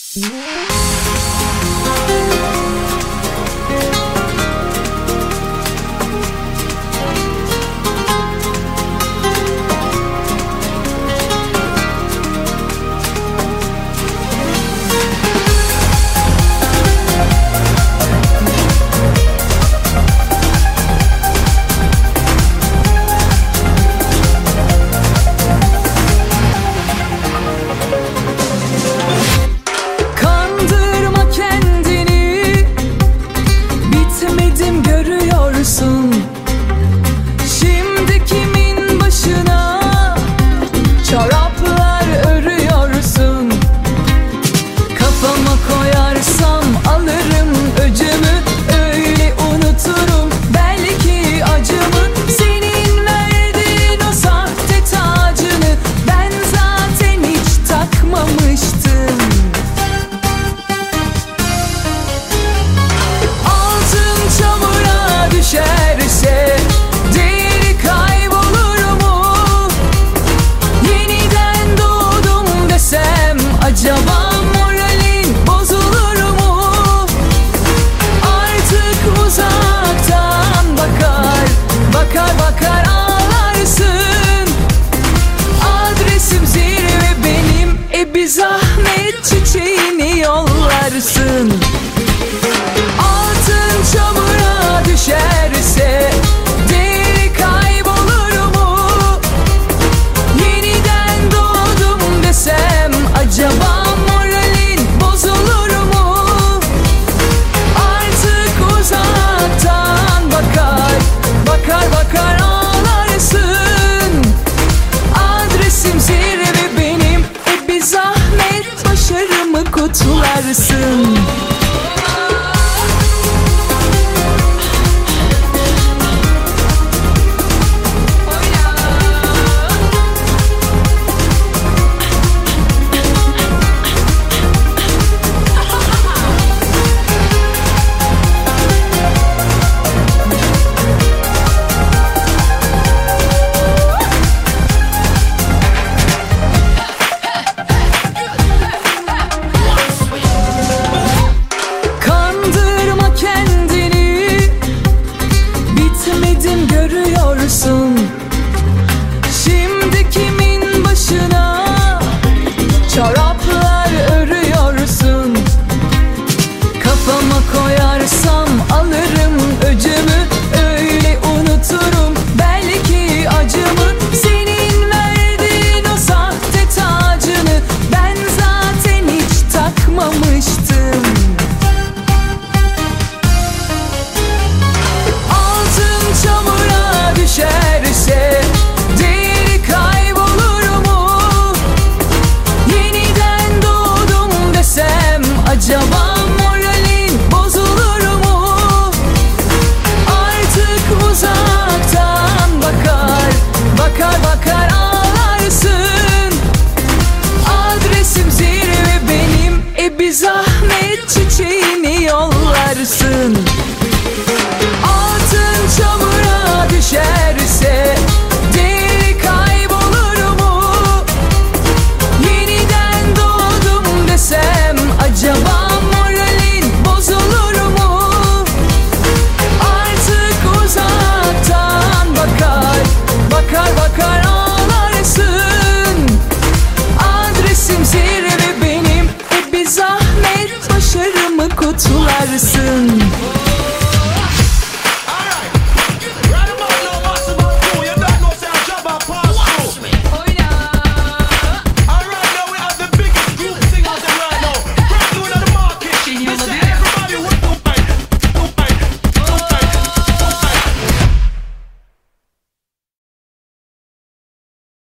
Şimdi kimin başına çoraplar örüyorsun? Kafama koyarsam alırım öcümü, öyle unuturum belki acımı. Senin verdiğin o sahte tacını ben zaten hiç takmamıştım. Altın çamura düşerse değeri kaybolur mu? Yeniden doğdum desem acaba moralin bozulur mu? Artık uzaktan bakar ağlarsın. Adresim zirve benim, bir zahmet çiçeğini yollarsın. Altın çamura düşerse değeri kaybolur mu? Yeniden doğdum desem acaba moralin bozulur mu? Artık uzaktan bakar ağlarsın. Adresim zirve benim, bir zahmet başarımı kutlarsın. Şimdi kimin başına çoraplar örüyorsun? Kafama koyarsam alırım öcümü, öyle unuturum belki acımı. Senin verdiğin o sahte tacını ben zaten hiç takmamıştım. Altın çamura düşerse değeri kaybolur mu? Yeniden doğdum desem acaba moralin bozulur mu? Artık uzaktan bakar ağlarsın. Adresim zirve benim, bir zahmet çiçeğini yollarsın. Altın çamura düşerse değeri kaybolur mu? Yeniden doğdum desem acaba moralin bozulur mu? Artık uzaktan bakar ağlarsın. Adresim zirve benim, bir zahmet başarımı kutlarsın.